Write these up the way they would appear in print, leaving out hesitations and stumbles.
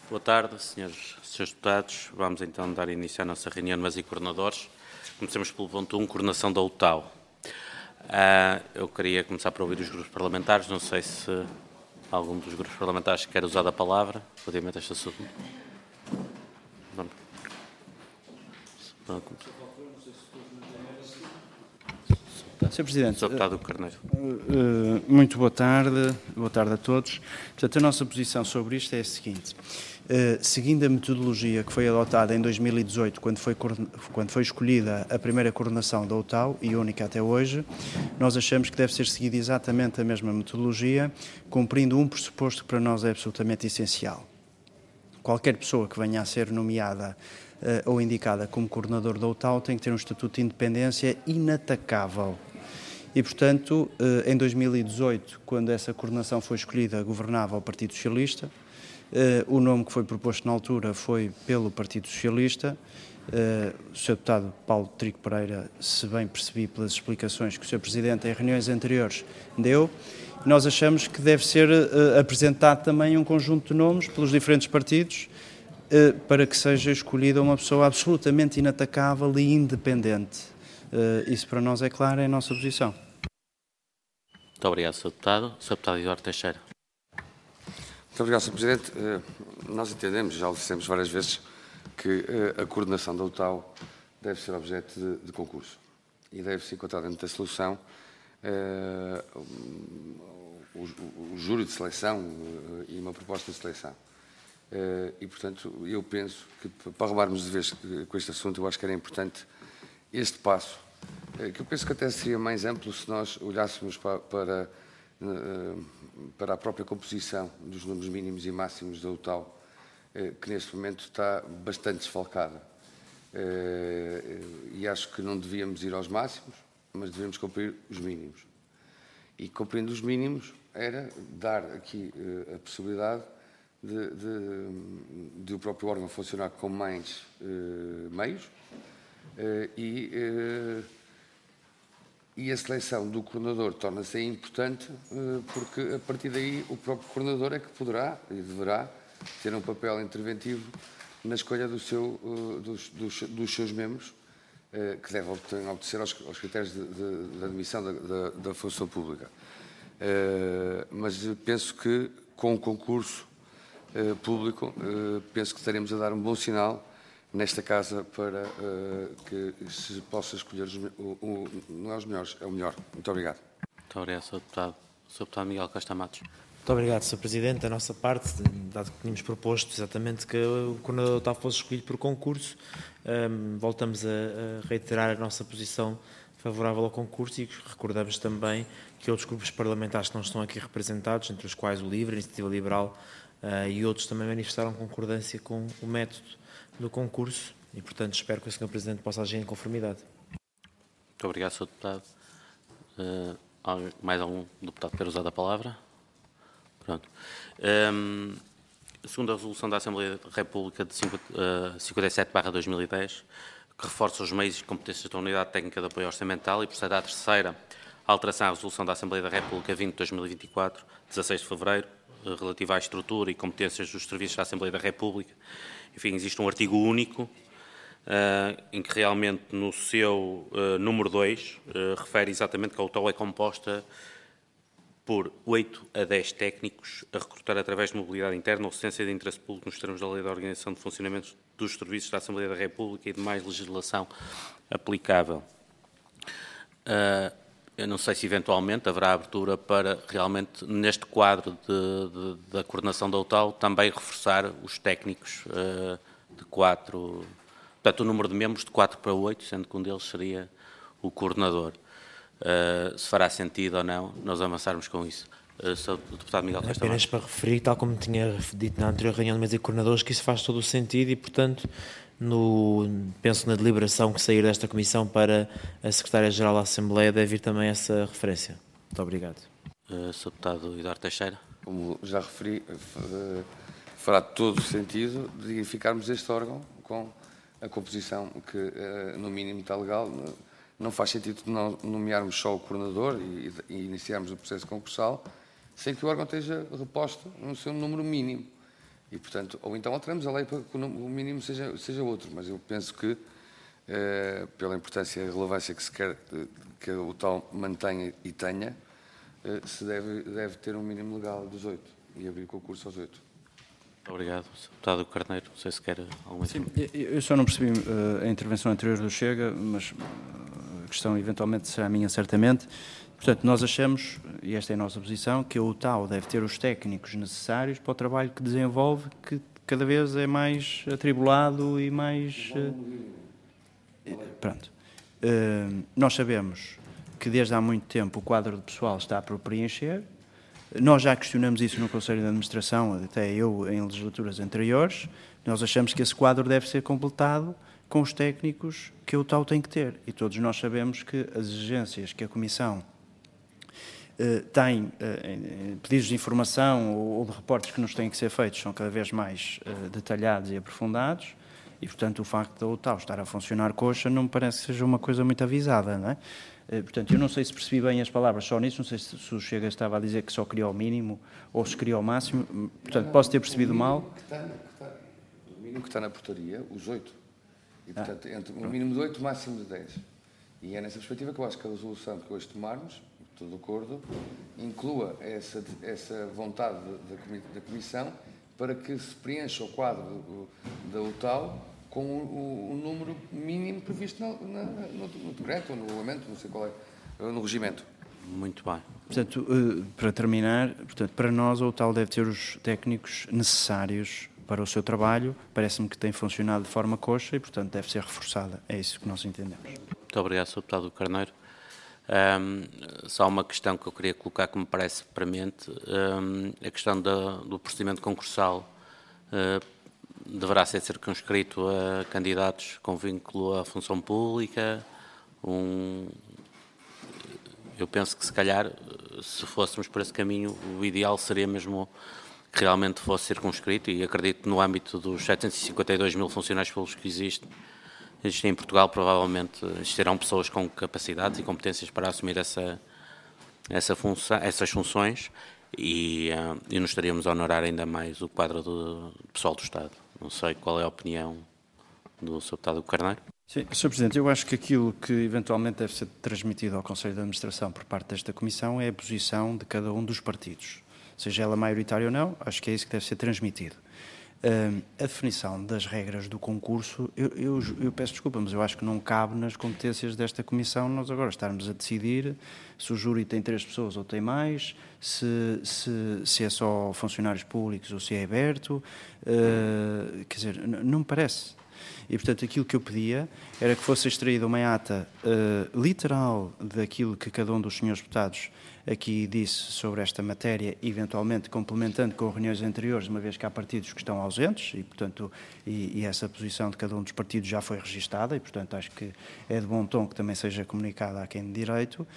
Boa tarde, senhores deputados. Vamos então dar início à nossa reunião de mesa e coordenadores. Comecemos pelo ponto 1, coordenação da UTAU. Eu queria começar por ouvir os grupos parlamentares. Não sei se algum dos grupos parlamentares quer usar a palavra relativamente a este assunto. Sr. Presidente, Sr. Deputado Carneiro. Muito boa tarde a todos. Portanto, a nossa posição sobre isto é a seguinte. Seguindo a metodologia que foi adotada em 2018, quando foi escolhida a primeira coordenação da UTAU, e única até hoje, nós achamos que deve ser seguida exatamente a mesma metodologia, cumprindo um pressuposto que para nós é absolutamente essencial. Qualquer pessoa que venha a ser nomeada ou indicada como coordenador da UTAU tem que ter um estatuto de independência inatacável. E, portanto, em 2018, quando essa coordenação foi escolhida, governava o Partido Socialista. O nome que foi proposto na altura foi pelo Partido Socialista. O Sr. Deputado Paulo Trigo Pereira, se bem percebi pelas explicações que o Sr. Presidente em reuniões anteriores deu, nós achamos que deve ser apresentado também um conjunto de nomes pelos diferentes partidos para que seja escolhida uma pessoa absolutamente inatacável e independente. Isso para nós é claro, é a nossa posição. Muito obrigado, Sr. Deputado. Sr. Deputado Eduardo Teixeira. Muito obrigado, Sr. Presidente. Nós entendemos, já o dissemos várias vezes, que a coordenação da UTAU deve ser objeto de concurso e deve-se encontrar dentro da solução o júri de seleção e uma proposta de seleção. E, portanto, eu penso que para arrumarmos de vez com este assunto, eu acho que era importante este passo, que eu penso que até seria mais amplo se nós olhássemos para a própria composição dos números mínimos e máximos da UTAU, que neste momento está bastante desfalcada. E acho que não devíamos ir aos máximos, mas devemos cumprir os mínimos. E cumprindo os mínimos era dar aqui a possibilidade de o próprio órgão funcionar com mais meios e a seleção do coordenador torna-se importante porque a partir daí o próprio coordenador é que poderá e deverá ter um papel interventivo na escolha dos seus membros que devem obedecer aos critérios de admissão da função pública. Mas penso que com o concurso público, penso que estaremos a dar um bom sinal nesta Casa para que se possa escolher, não é os melhores, é o melhor. Muito obrigado. Muito obrigado, Sr. Deputado. Sr. Deputado Miguel Costa Matos. Muito obrigado, Sr. Presidente. Da nossa parte, dado que tínhamos proposto exatamente que o coordenador tal fosse escolhido por concurso, voltamos a reiterar a nossa posição favorável ao concurso e recordamos também que outros grupos parlamentares que não estão aqui representados, entre os quais o LIVRE, a Iniciativa Liberal e outros, também manifestaram concordância com o método do concurso e, portanto, espero que o Sr. Presidente possa agir em conformidade. Muito obrigado, Sr. Deputado. Mais algum deputado quer usar a palavra? Pronto. Segundo a resolução da Assembleia da República de 57/2010, que reforça os meios e competências da Unidade Técnica de Apoio Orçamental e procede à terceira alteração à resolução da Assembleia da República 20/2024, 16 de fevereiro, relativa à estrutura e competências dos serviços da Assembleia da República. Enfim, existe um artigo único em que realmente no seu número 2 refere exatamente que a UTAU é composta por 8 a 10 técnicos a recrutar através de mobilidade interna ou assistência de interesse público nos termos da Lei de Organização de Funcionamento dos Serviços da Assembleia da República e de mais legislação aplicável. Eu não sei se eventualmente haverá abertura para realmente, neste quadro da coordenação da UTAU, também reforçar os técnicos de 4, portanto o número de membros de 4 para 8, sendo que um deles seria o coordenador. Se fará sentido ou não nós avançarmos com isso. Sr. Deputado Miguel Costa. Apenas para referir, tal como tinha dito na anterior reunião de mesa de coordenadores, que isso faz todo o sentido e, portanto, penso na deliberação que sair desta comissão para a Secretária-Geral da Assembleia deve ir também essa referência. Muito obrigado. Sr. Deputado Eduardo Teixeira. Como já referi, fará todo o sentido de dignificarmos este órgão com a composição que, no mínimo, está legal. Não faz sentido não nomearmos só o coordenador e iniciarmos o processo concursal sem que o órgão esteja reposto no seu número mínimo. E, portanto, ou então alteramos a lei para que o mínimo seja outro, mas eu penso que, pela importância e relevância que se quer que o tal mantenha e tenha, se deve ter um mínimo legal dos 8 e abrir concurso aos 8. Obrigado. Sr. Deputado Carneiro, não sei se quer alguma informação. Eu só não percebi a intervenção anterior do Chega, mas a questão eventualmente será minha, certamente. Portanto, nós achamos, e esta é a nossa posição, que o TAU deve ter os técnicos necessários para o trabalho que desenvolve, que cada vez é mais atribulado e mais... Pronto. Nós sabemos que desde há muito tempo o quadro de pessoal está por preencher. Nós já questionamos isso no Conselho de Administração, até eu em legislaturas anteriores. Nós achamos que esse quadro deve ser completado com os técnicos que o TAU tem que ter. E todos nós sabemos que as exigências que a Comissão tem, pedidos de informação ou de reportes que nos têm que ser feitos são cada vez mais detalhados e aprofundados. E, portanto, o facto da UTAU estar a funcionar coxa não me parece que seja uma coisa muito avisada, não é? Portanto, eu não sei se percebi bem as palavras só nisso, não sei se o Chega estava a dizer que só queria o mínimo ou se queria o máximo, portanto, posso ter percebido mal. O mínimo que está na portaria, os 8. E, portanto, entre um mínimo de 8, máximo de 10. E é nessa perspectiva que eu acho que a resolução que hoje tomarmos, todo o acordo, inclua essa vontade da Comissão para que se preencha o quadro da UTAU com o número mínimo previsto no decreto ou no regulamento, não sei qual é, no regimento. Muito bem. Portanto, para terminar, portanto, para nós a UTAU deve ter os técnicos necessários para o seu trabalho. Parece-me que tem funcionado de forma coxa e, portanto, deve ser reforçada. É isso que nós entendemos. Muito obrigado, Sr. Deputado Carneiro. Só uma questão que eu queria colocar que me parece premente. A questão do procedimento concursal deverá ser circunscrito a candidatos com vínculo à função pública. Eu penso que, se calhar, se fôssemos por esse caminho, o ideal seria mesmo que realmente fosse circunscrito, e acredito que no âmbito dos 752 mil funcionários públicos que existem em Portugal, provavelmente existirão pessoas com capacidades e competências para assumir essas funções e nos estaríamos a honorar ainda mais o quadro do pessoal do Estado. Não sei qual é a opinião do Sr. Deputado Carneiro. Sim, Sr. Presidente, eu acho que aquilo que eventualmente deve ser transmitido ao Conselho de Administração por parte desta Comissão é a posição de cada um dos partidos. Seja ela maioritária ou não, acho que é isso que deve ser transmitido. A definição das regras do concurso, eu peço desculpa, mas eu acho que não cabe nas competências desta Comissão nós agora estarmos a decidir se o júri tem 3 pessoas ou tem mais, se é só funcionários públicos ou se é aberto, quer dizer, não me parece. E, portanto, aquilo que eu pedia era que fosse extraída uma ata literal daquilo que cada um dos senhores deputados aqui disse sobre esta matéria, eventualmente complementando com reuniões anteriores, uma vez que há partidos que estão ausentes e, portanto, e essa posição de cada um dos partidos já foi registada e, portanto, acho que é de bom tom que também seja comunicada a quem de direito.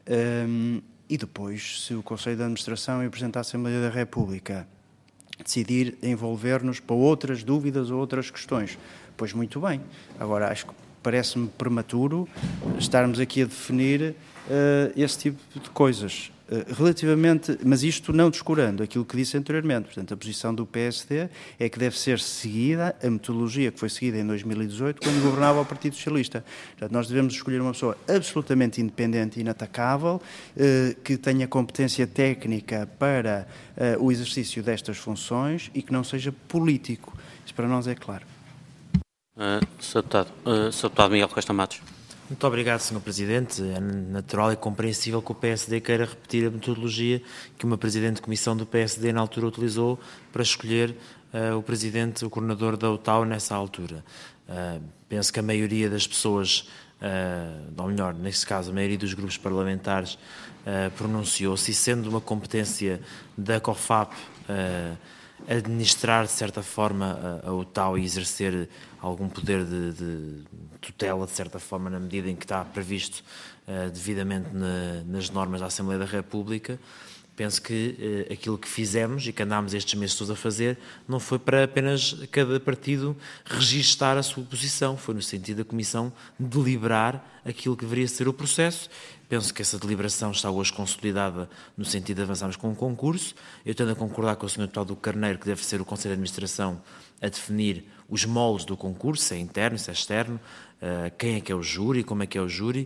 E depois, se o Conselho de Administração e o Presidente da Assembleia da República decidir envolver-nos para outras dúvidas ou outras questões, pois muito bem. Agora, acho que parece-me prematuro estarmos aqui a definir esse tipo de coisas. Relativamente, mas isto não descurando aquilo que disse anteriormente, portanto, a posição do PSD é que deve ser seguida a metodologia que foi seguida em 2018, quando governava o Partido Socialista. Portanto, nós devemos escolher uma pessoa absolutamente independente e inatacável, que tenha competência técnica para o exercício destas funções e que não seja político. Isso para nós é claro. Sr. Deputado Miguel Costa Matos. Muito obrigado, Sr. Presidente. É natural e compreensível que o PSD queira repetir a metodologia que uma Presidente de Comissão do PSD na altura utilizou para escolher o coordenador da UTAU nessa altura. Penso que a maioria das pessoas, ou melhor, neste caso, a maioria dos grupos parlamentares pronunciou-se, e sendo uma competência da COFAP administrar, de certa forma, a UTAU e exercer algum poder de tutela, de certa forma, na medida em que está previsto devidamente nas normas da Assembleia da República, Penso que aquilo que fizemos e que andámos estes meses todos a fazer não foi para apenas cada partido registar a sua posição, foi no sentido da Comissão deliberar aquilo que deveria ser o processo. Penso que essa deliberação está hoje consolidada no sentido de avançarmos com um concurso. Eu tendo a concordar com o Sr. Deputado Carneiro que deve ser o Conselho de Administração a definir os moldes do concurso, se é interno, se é externo, quem é que é o júri, como é que é o júri.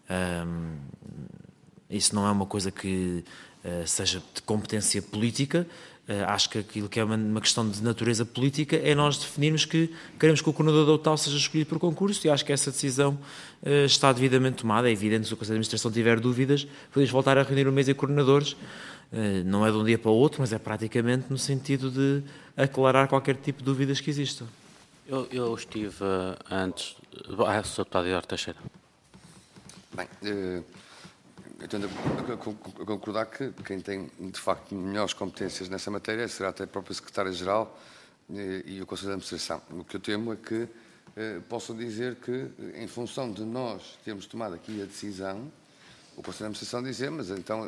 Isso não é uma coisa que seja de competência política. Acho que aquilo que é uma questão de natureza política é nós definirmos que queremos que o coordenador da UTAL seja escolhido por concurso, e acho que essa decisão está devidamente tomada. É evidente, se o Conselho de Administração tiver dúvidas, podemos voltar a reunir o mesa de coordenadores. Não é de um dia para o outro, mas é praticamente no sentido de aclarar qualquer tipo de dúvidas que existam. Eu estive antes... Sr. Deputado Eduardo Teixeira. Bem, eu tendo a concordar que quem tem, de facto, melhores competências nessa matéria será até a própria Secretária-Geral e o Conselho de Administração. O que eu temo é que possam dizer que, em função de nós termos tomado aqui a decisão, o Conselho de Administração dizer, mas então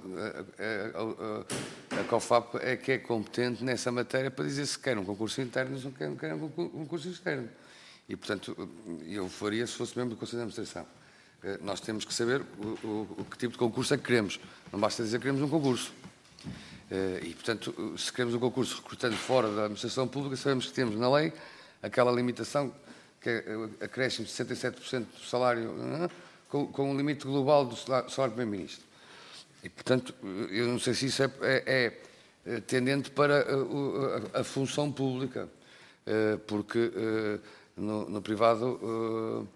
a COFAP é que é competente nessa matéria para dizer se quer um concurso interno ou se não quer um concurso externo. E, portanto, eu faria se fosse membro do Conselho de Administração. Nós temos que saber que tipo de concurso é que queremos. Não basta dizer que queremos um concurso. E, portanto, se queremos um concurso recrutando fora da administração pública, sabemos que temos na lei aquela limitação que é acréscimo de 67% do salário, com um limite global do salário do Primeiro-Ministro. E, portanto, eu não sei se isso é tendente para a função pública, porque no privado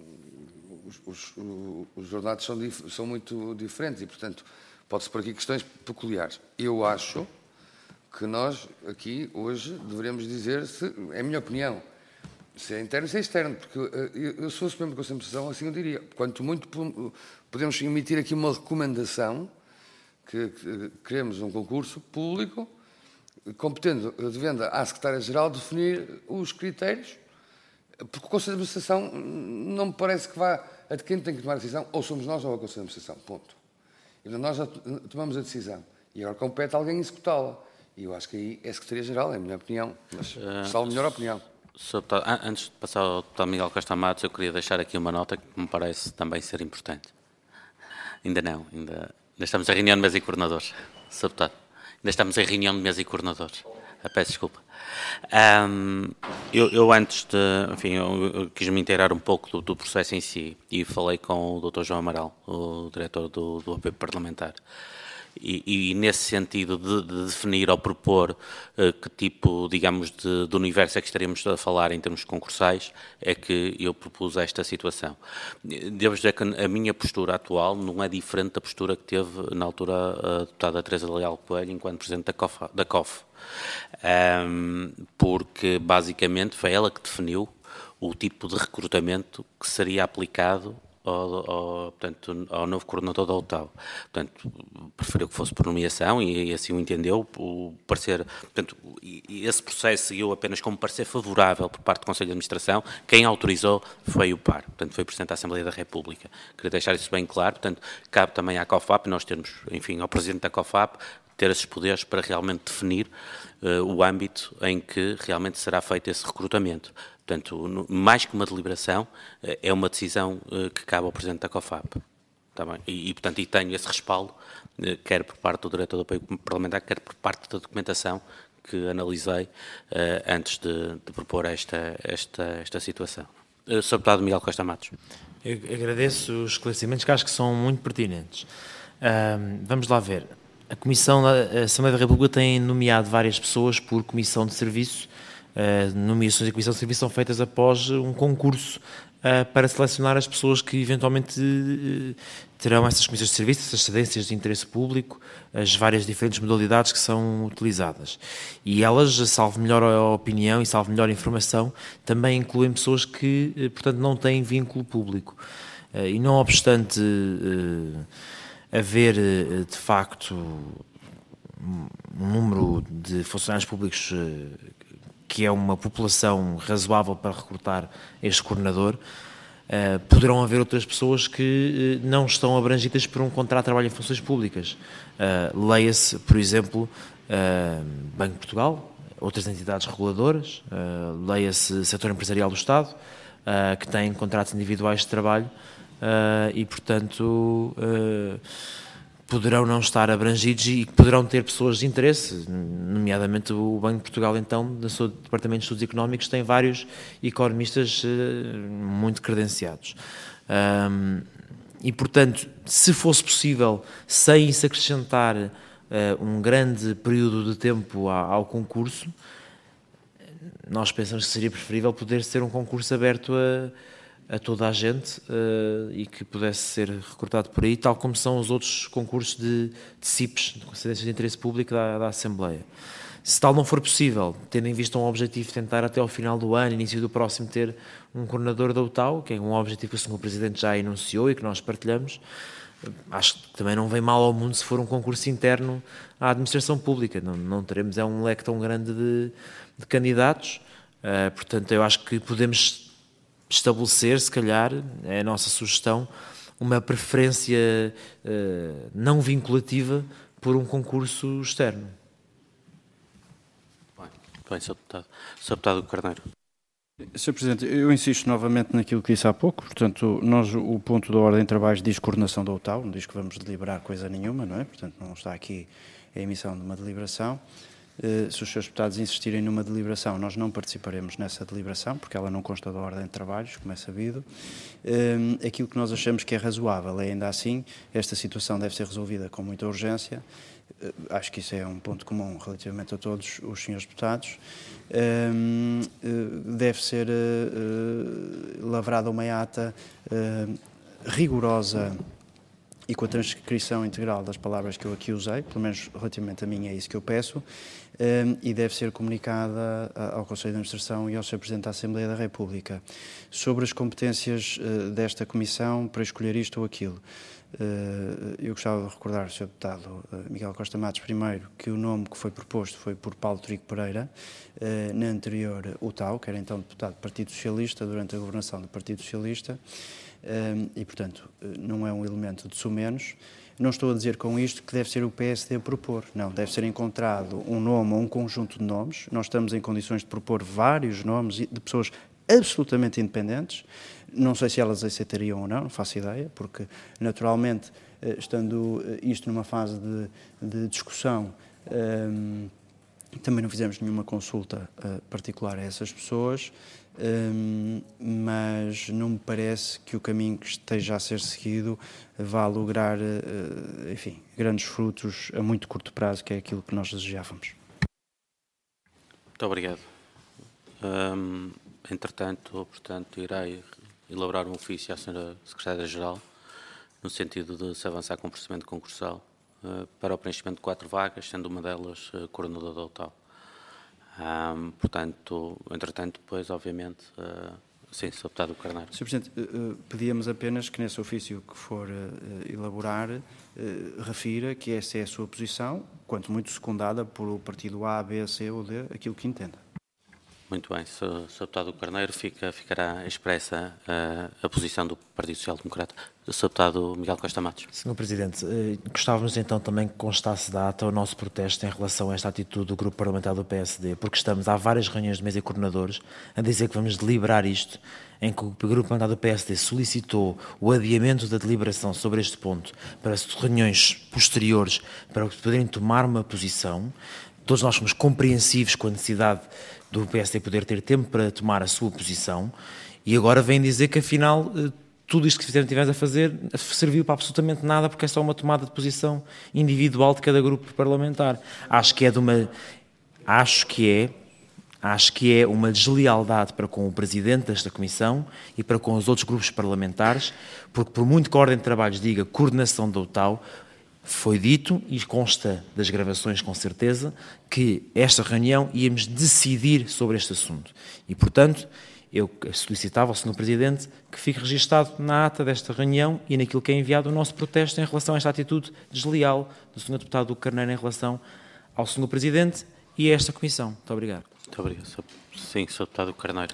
os ordenados são muito diferentes e, portanto, pode-se pôr aqui questões peculiares. Eu acho que nós, aqui, hoje, deveremos dizer, é a minha opinião, se é interno ou se é externo, porque eu sou membro da Conselho de Administração, assim eu diria. Quanto muito podemos emitir aqui uma recomendação que queremos um concurso público, competendo, devendo à Secretária-Geral definir os critérios, porque o Conselho de Administração não me parece que vá a de quem tem que tomar a decisão, ou somos nós ou é o Conselho de Administração, ponto. E nós já tomamos a decisão, e agora compete a alguém executá-la. E eu acho que aí é a Secretaria-Geral, é a minha opinião, mas salvo a melhor opinião. Antes de passar ao deputado Miguel Costa Matos, eu queria deixar aqui uma nota que me parece também ser importante. Ainda estamos em reunião de mesa e coordenadores. Sr. Deputado, ainda estamos em reunião de mesa e coordenadores. Peço desculpa. Eu antes de... Enfim, eu quis me inteirar um pouco do processo em si e falei com o Dr. João Amaral, o diretor do apoio parlamentar. E nesse sentido de definir ou propor que tipo, digamos, de universo é que estaríamos a falar em termos concursais, é que eu propus esta situação. Devo dizer que a minha postura atual não é diferente da postura que teve na altura a deputada Teresa Leal Coelho enquanto Presidente da COF. Porque basicamente foi ela que definiu o tipo de recrutamento que seria aplicado portanto, ao novo coordenador da UTAL. Portanto, preferiu que fosse por nomeação e assim o entendeu. O parecer, portanto, esse processo seguiu apenas como parecer favorável por parte do Conselho de Administração. Quem autorizou foi o PAR, portanto, foi o Presidente da Assembleia da República. Queria deixar isso bem claro. Portanto, cabe também à COFAP, nós termos, enfim, ao Presidente da COFAP, ter esses poderes para realmente definir o âmbito em que realmente será feito esse recrutamento. Portanto, mais que uma deliberação, é uma decisão que cabe ao Presidente da COFAP. Tá bem? Portanto, tenho esse respaldo, quer por parte do Diretor do Apoio Parlamentar, quer por parte da documentação que analisei antes de propor esta situação. Sr. Deputado Miguel Costa Matos. Eu agradeço os esclarecimentos que acho que são muito pertinentes. Vamos lá ver. A Comissão da Assembleia da República tem nomeado várias pessoas por comissão de serviço. Nomeações da Comissão de Serviço são feitas após um concurso para selecionar as pessoas que eventualmente terão essas comissões de serviço, essas cedências de interesse público, as várias diferentes modalidades que são utilizadas. E elas, salvo melhor opinião e salvo melhor informação, também incluem pessoas que, portanto, não têm vínculo público. E não obstante haver, de facto, um número de funcionários públicos que é uma população razoável para recrutar este coordenador, Poderão haver outras pessoas que não estão abrangidas por um contrato de trabalho em funções públicas. Leia-se, por exemplo, Banco de Portugal, outras entidades reguladoras, leia-se setor empresarial do Estado, que têm contratos individuais de trabalho e, portanto, poderão não estar abrangidos e poderão ter pessoas de interesse, nomeadamente o Banco de Portugal, então, no seu Departamento de Estudos Económicos, tem vários economistas muito credenciados. E, portanto, se fosse possível, sem se acrescentar um grande período de tempo ao concurso, nós pensamos que seria preferível poder ser um concurso aberto a toda a gente e que pudesse ser recrutado por aí, tal como são os outros concursos de CIPs, de Considerações de Interesse Público da Assembleia. Se tal não for possível, tendo em vista um objetivo de tentar até ao final do ano, início do próximo, ter um coordenador da UTAU, que é um objetivo que o Sr. Presidente já enunciou e que nós partilhamos, acho que também não vem mal ao mundo se for um concurso interno à administração pública. Não teremos um leque tão grande de candidatos, portanto eu acho que podemos estabelecer, se calhar, é a nossa sugestão, uma preferência não vinculativa por um concurso externo. Bem, Sr. Deputado Carneiro. Sr. Presidente, eu insisto novamente naquilo que disse há pouco, portanto, o ponto da ordem de trabalhos diz coordenação da UTAU, não diz que vamos deliberar coisa nenhuma, não é? Portanto, não está aqui a emissão de uma deliberação. Se os seus deputados insistirem numa deliberação, nós não participaremos nessa deliberação, porque ela não consta da ordem de trabalhos, como é sabido. Aquilo que nós achamos que é razoável é, ainda assim, esta situação deve ser resolvida com muita urgência. Acho que isso é um ponto comum relativamente a todos os senhores deputados. Deve ser lavrada uma ata rigorosa e com a transcrição integral das palavras que eu aqui usei, pelo menos relativamente a mim é isso que eu peço, e deve ser comunicada ao Conselho de Administração e ao Sr. Presidente da Assembleia da República. Sobre as competências desta Comissão para escolher isto ou aquilo, eu gostava de recordar, Sr. Deputado Miguel Costa Matos, primeiro, que o nome que foi proposto foi por Paulo Trigo Pereira, na anterior UTAU, que era então deputado do Partido Socialista, durante a governação do Partido Socialista, e, portanto, não é um elemento de sumenos. Não estou a dizer com isto que deve ser o PSD a propor, não, deve ser encontrado um nome ou um conjunto de nomes. Nós estamos em condições de propor vários nomes de pessoas absolutamente independentes. Não sei se elas aceitariam ou não faço ideia, porque, naturalmente, estando isto numa fase de discussão, também não fizemos nenhuma consulta particular a essas pessoas, mas não me parece que o caminho que esteja a ser seguido vá lograr, enfim, grandes frutos a muito curto prazo, que é aquilo que nós desejávamos. Muito obrigado. Entretanto, portanto, irei elaborar um ofício à Sra. Secretária-Geral, no sentido de se avançar com o procedimento concursal para o preenchimento de 4 vagas, sendo uma delas coordenador da UTAU. Portanto, entretanto, depois, obviamente, sim, Sr. Deputado Carneiro. Sr. Presidente, pedíamos apenas que nesse ofício que for elaborar, refira que essa é a sua posição, quanto muito secundada por o partido A, B, C ou D, aquilo que entenda. Muito bem, Sr. Deputado Carneiro, ficará expressa a posição do Partido Social Democrata. Sr. Deputado Miguel Costa Matos. Sr. Presidente, gostávamos então também que constasse da ata o nosso protesto em relação a esta atitude do Grupo Parlamentar do PSD, porque estamos há várias reuniões de mesa e coordenadores a dizer que vamos deliberar isto, em que o Grupo Parlamentar do PSD solicitou o adiamento da deliberação sobre este ponto para reuniões posteriores para poderem tomar uma posição. Todos nós somos compreensivos com a necessidade do PSD poder ter tempo para tomar a sua posição e agora vem dizer que afinal tudo isto que tivemos a fazer serviu para absolutamente nada porque é só uma tomada de posição individual de cada grupo parlamentar. Acho que é uma deslealdade para com o Presidente desta Comissão e para com os outros grupos parlamentares, porque por muito que a ordem de trabalhos diga coordenação da UTAU, foi dito, e consta das gravações com certeza, que esta reunião íamos decidir sobre este assunto. E, portanto, eu solicitava ao Sr. Presidente que fique registado na ata desta reunião e naquilo que é enviado o nosso protesto em relação a esta atitude desleal do Sr. Deputado Carneiro em relação ao Sr. Presidente e a esta Comissão. Muito obrigado. Muito obrigado. Sim, Sr. Deputado Carneiro.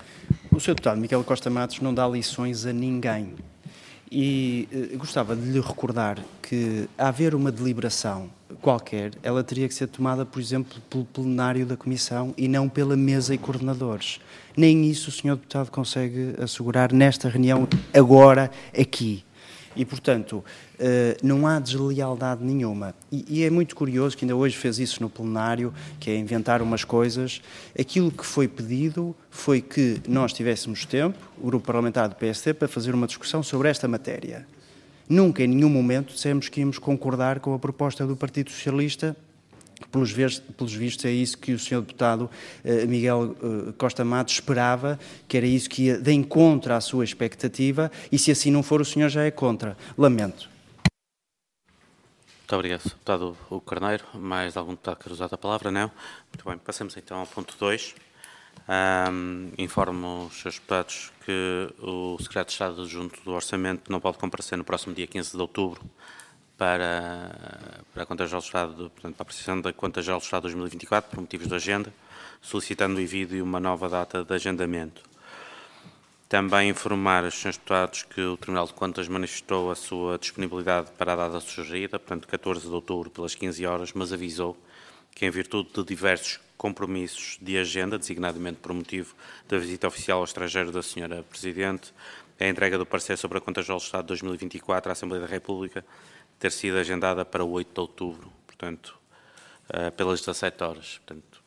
O Sr. Deputado Miguel Costa Matos não dá lições a ninguém. E gostava de lhe recordar que, a haver uma deliberação qualquer, ela teria que ser tomada, por exemplo, pelo plenário da Comissão e não pela mesa e coordenadores. Nem isso o Sr. Deputado consegue assegurar nesta reunião, agora, aqui. E, portanto, não há deslealdade nenhuma. E é muito curioso que ainda hoje fez isso no plenário, que é inventar umas coisas. Aquilo que foi pedido foi que nós tivéssemos tempo, o grupo parlamentar do PSD, para fazer uma discussão sobre esta matéria. Nunca, em nenhum momento, dissemos que íamos concordar com a proposta do Partido Socialista. Pelos vistos, é isso que o Sr. Deputado Miguel Costa Matos esperava, que era isso que ia de encontro à sua expectativa, e se assim não for, o senhor já é contra. Lamento. Muito obrigado, Sr. Deputado Hugo Carneiro. Mais algum deputado quer usar a palavra? Não? Muito bem, passamos então ao ponto 2. Informo os Srs. Deputados que o Secretário de Estado Adjunto do Orçamento não pode comparecer no próximo dia 15 de outubro para a Conta Geral do Estado, portanto, para a apreciação da Conta Geral do Estado 2024, por motivos de agenda, solicitando o envio de uma nova data de agendamento. Também informar os Srs. Deputados que o Tribunal de Contas manifestou a sua disponibilidade para a data sugerida, portanto, 14 de outubro, pelas 15 horas, mas avisou que, em virtude de diversos compromissos de agenda, designadamente por motivo da visita oficial ao estrangeiro da Sra. Presidente, a entrega do parecer sobre a Conta Geral do Estado 2024 à Assembleia da República ter sido agendada para o 8 de outubro, portanto, pelas 17 horas. Portanto,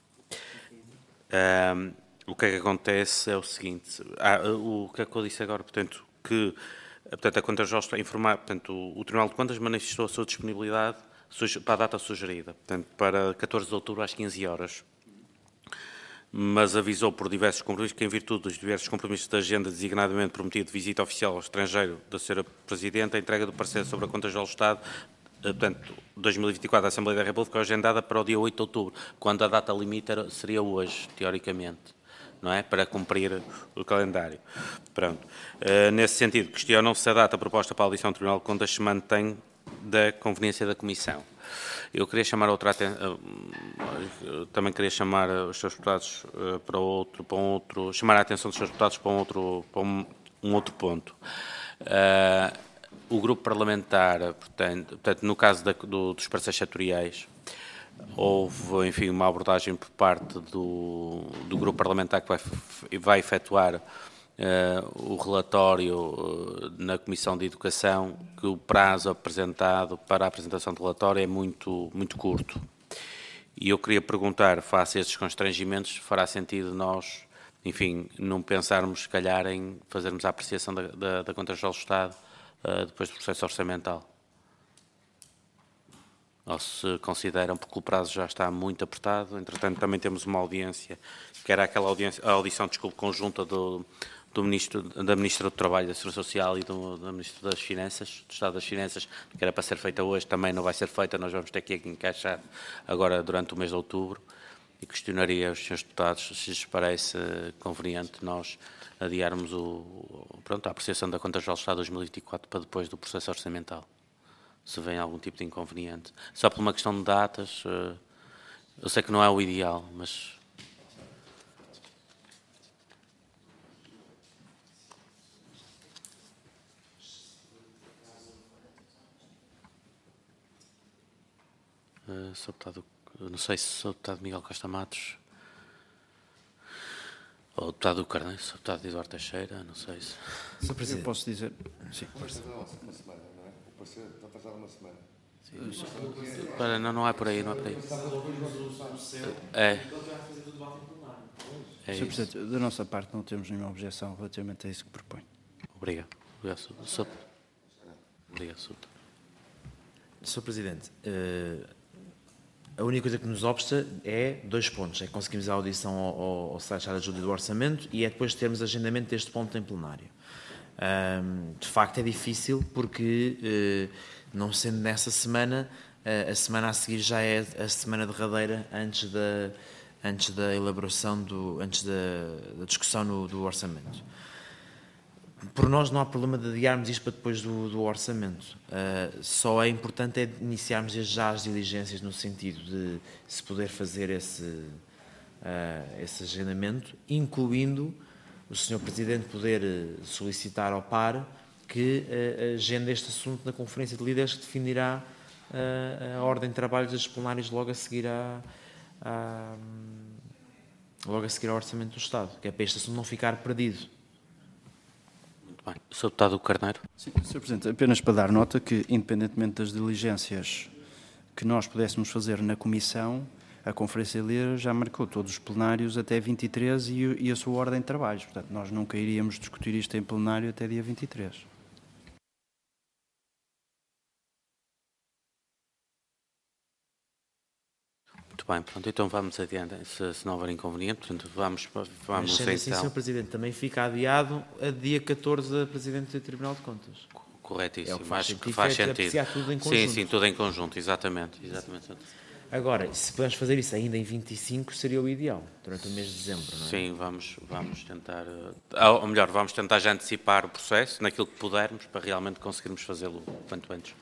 o que é que acontece é o seguinte, o que é que eu disse agora, portanto, que a Conta Geral está a informar, portanto, o Tribunal de Contas manifestou a sua disponibilidade para a data sugerida, portanto, para 14 de outubro às 15 horas. Mas avisou por diversos compromissos que, em virtude dos diversos compromissos da agenda, designadamente por motivo de visita oficial ao estrangeiro da Sra. Presidente, a entrega do parecer sobre a Conta Geral do Estado, portanto, 2024, à Assembleia da República, agendada para o dia 8 de outubro, quando a data limite seria hoje, teoricamente, não é? Para cumprir o calendário. Pronto. Nesse sentido, questionam se a data proposta para a audição do Tribunal de Contas se mantém da conveniência da Comissão. Eu queria chamar também queria chamar os Srs. Deputados chamar a atenção dos Srs. Deputados para um outro ponto. O grupo parlamentar, portanto, no caso dos parceiros setoriais, houve, enfim, uma abordagem por parte do grupo parlamentar que vai efetuar o relatório na Comissão de Educação, que o prazo apresentado para a apresentação do relatório é muito curto. E eu queria perguntar, face a estes constrangimentos, fará sentido nós, enfim, não pensarmos, se calhar, em fazermos a apreciação da Conta Geral do Estado depois do processo orçamental? Ou se consideram, porque o prazo já está muito apertado, entretanto também temos uma audiência, que era aquela audição, conjunta da Ministra do Trabalho e da Segurança Social e da Ministra das Finanças, do Estado das Finanças, que era para ser feita hoje, também não vai ser feita, nós vamos ter que encaixar agora durante o mês de outubro, e questionaria aos Srs. Deputados se lhes parece conveniente nós adiarmos a apreciação da Conta Geral do Estado 2024 para depois do processo orçamental, se vem algum tipo de inconveniente. Só por uma questão de datas, eu sei que não é o ideal, mas... Sr. Deputado, não sei se o Sr. Deputado Miguel Costa Matos ou o Deputado Hugo Carneiro, o Sr. Deputado Eduardo Teixeira, não sei se... Sr. Presidente, eu posso dizer... Sim. Uma semana, não é? O parecer está passado uma semana. Sim. Não é por aí, não é por aí. Sr. Presidente, da nossa parte não temos nenhuma objeção relativamente a isso que propõe. Obrigado. Obrigado, Sr. Presidente, a única coisa que nos obsta é 2 pontos. É conseguirmos a audição ao Secretário Adjunto do Orçamento e é depois termos agendamento deste ponto em plenário. De facto é difícil porque, não sendo nessa semana, a semana a seguir já é a semana derradeira antes da elaboração, antes da discussão do Orçamento. Por nós não há problema de adiarmos isto para depois do orçamento. Só é importante iniciarmos já as diligências no sentido de se poder fazer esse agendamento, incluindo o Sr. Presidente poder solicitar ao PAR que agende este assunto na Conferência de Líderes, que definirá a ordem de trabalho dos plenários logo a seguir ao Orçamento do Estado, que é para este assunto não ficar perdido. Muito bem. Sr. Deputado Carneiro. Sim, Sr. Presidente, apenas para dar nota que, independentemente das diligências que nós pudéssemos fazer na Comissão, a Conferência de Líderes já marcou todos os plenários até 23 e a sua ordem de trabalhos. Portanto, nós nunca iríamos discutir isto em plenário até dia 23. Muito bem, pronto, então vamos adiante, se não houver inconveniente, portanto, vamos Mas sendo assim, então. Sr. Presidente, também fica adiado a dia 14 a Presidente do Tribunal de Contas. Corretíssimo, É o que faz acho que sentido, faz é sentido. apreciar tudo em conjunto. Sim, tudo em conjunto, exatamente. Agora, se pudermos fazer isso ainda em 25, seria o ideal, durante o mês de dezembro, não é? Sim, vamos tentar, ou melhor, vamos tentar já antecipar o processo, naquilo que pudermos, para realmente conseguirmos fazê-lo o quanto antes.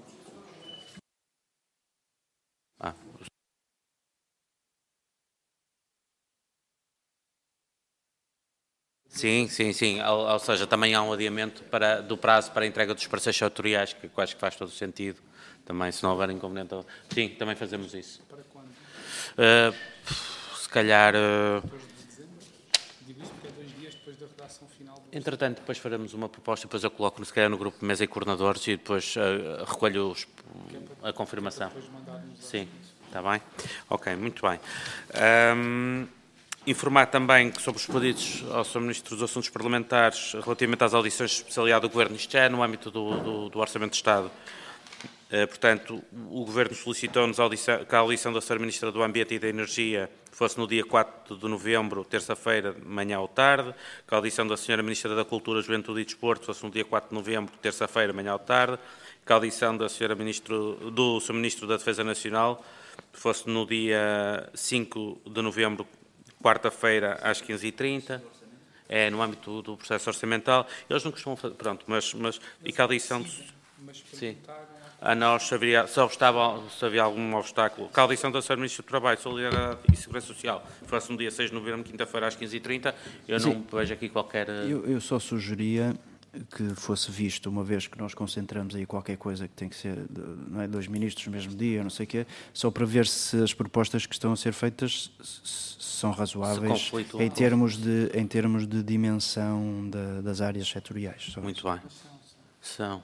Sim. Ou seja, também há um adiamento do prazo para a entrega dos parceiros setoriais, que eu acho que faz todo o sentido. Também, se não houver inconveniente. Sim, também fazemos isso. Para quando? Se calhar. Depois de dezembro? Digo isso porque é 2 dias depois da redação final. Entretanto, depois faremos uma proposta, depois eu coloco, se calhar, no grupo de mesa e coordenadores e depois recolho a confirmação. Sim, está bem? Ok, muito bem. Informar também sobre os pedidos ao Sr. Ministro dos Assuntos Parlamentares relativamente às audições de especialidade do Governo, isto já é no âmbito do Orçamento de Estado. Portanto, o Governo solicitou-nos que a audição da Sra. Ministra do Ambiente e da Energia fosse no dia 4 de novembro, terça-feira, de manhã ou tarde, que a audição da Sra. Ministra da Cultura, Juventude e Desporto fosse no dia 4 de novembro, terça-feira, manhã ou tarde, que a audição do Sr. Ministro da Defesa Nacional fosse no dia 5 de novembro, quarta-feira, às 15h30, no âmbito do processo orçamental. Eles não costumam fazer, pronto, mas e que a audição... Sim. A nós, se havia algum obstáculo, que a audição da Sra. Ministra do Trabalho, Solidariedade e Segurança Social fosse no dia 6 de novembro, quinta-feira, às 15h30, eu não vejo aqui qualquer... Eu só sugeria que fosse visto, uma vez que nós concentramos aí qualquer coisa que tem que ser, não é, 2 ministros no mesmo dia, não sei o quê, só para ver se as propostas que estão a ser feitas são razoáveis em termos de dimensão das áreas setoriais. Muito bem. São.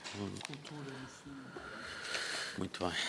Muito bem.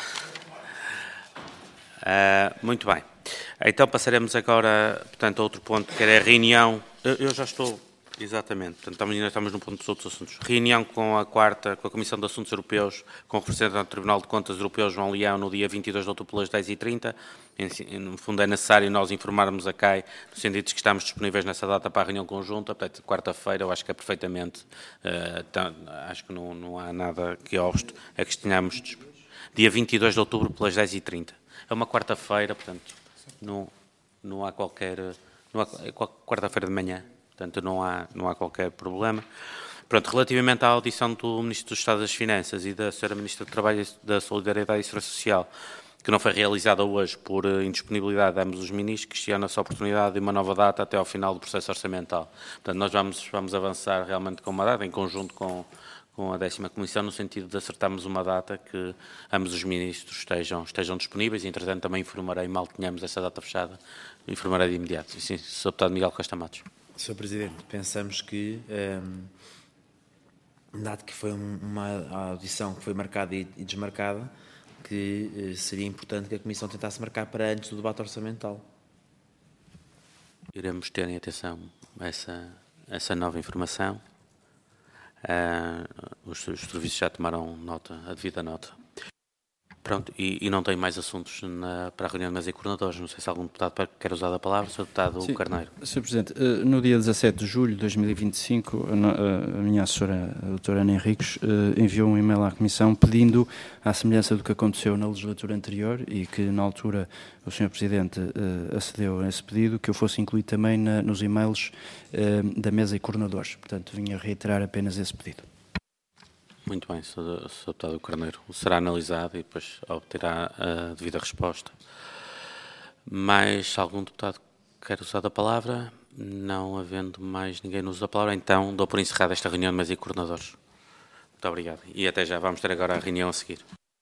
Muito bem. Então passaremos agora, portanto, a outro ponto, que era a reunião. Eu já estou... Exatamente. Portanto, ainda estamos no ponto dos outros assuntos. Reunião com a Comissão de Assuntos Europeus, com o representante do Tribunal de Contas Europeu, João Leão, no dia 22 de outubro, pelas 10h30. No fundo, é necessário nós informarmos a CAI, no sentido de que estamos disponíveis nessa data para a reunião conjunta. Portanto, quarta-feira, eu acho que é perfeitamente... acho que não há nada que obste a que tenhamos... Dia 22 de outubro, pelas 10h30. É uma quarta-feira, portanto, não há qualquer... é quarta-feira de manhã. Portanto, não há qualquer problema. Pronto, relativamente à audição do Ministro do Estado das Finanças e da Sra. Ministra do Trabalho, da Solidariedade e Segurança Social, que não foi realizada hoje por indisponibilidade de ambos os ministros, questiona-se a oportunidade de uma nova data até ao final do processo orçamental. Portanto, nós vamos avançar realmente com uma data, em conjunto com a 10ª Comissão, no sentido de acertarmos uma data que ambos os ministros estejam disponíveis e, entretanto, também informarei, mal tenhamos essa data fechada, informarei de imediato. Sim, Sr. Deputado Miguel Costa Matos. Sr. Presidente, pensamos que, dado que foi uma audição que foi marcada e desmarcada, que seria importante que a Comissão tentasse marcar para antes do debate orçamental. Iremos ter em atenção essa nova informação. Os serviços já tomaram a devida nota. Pronto, e não tem mais assuntos para a reunião de mesa e coordenadores. Não sei se algum deputado quer usar a palavra. Sr. Deputado Sim, Carneiro. Sr. Presidente, no dia 17 de julho de 2025, a minha assessora, a doutora Ana Henriques, enviou um e-mail à Comissão pedindo, à semelhança do que aconteceu na legislatura anterior e que na altura o Sr. Presidente acedeu a esse pedido, que eu fosse incluído também nos e-mails da mesa e coordenadores. Portanto, vinha reiterar apenas esse pedido. Muito bem, Sr. Deputado Carneiro. Será analisado e depois obterá a devida resposta. Mais algum deputado quer usar a palavra? Não havendo mais ninguém no uso da palavra, então dou por encerrada esta reunião de mesa e coordenadores. Muito obrigado. E até já. Vamos ter agora a reunião a seguir.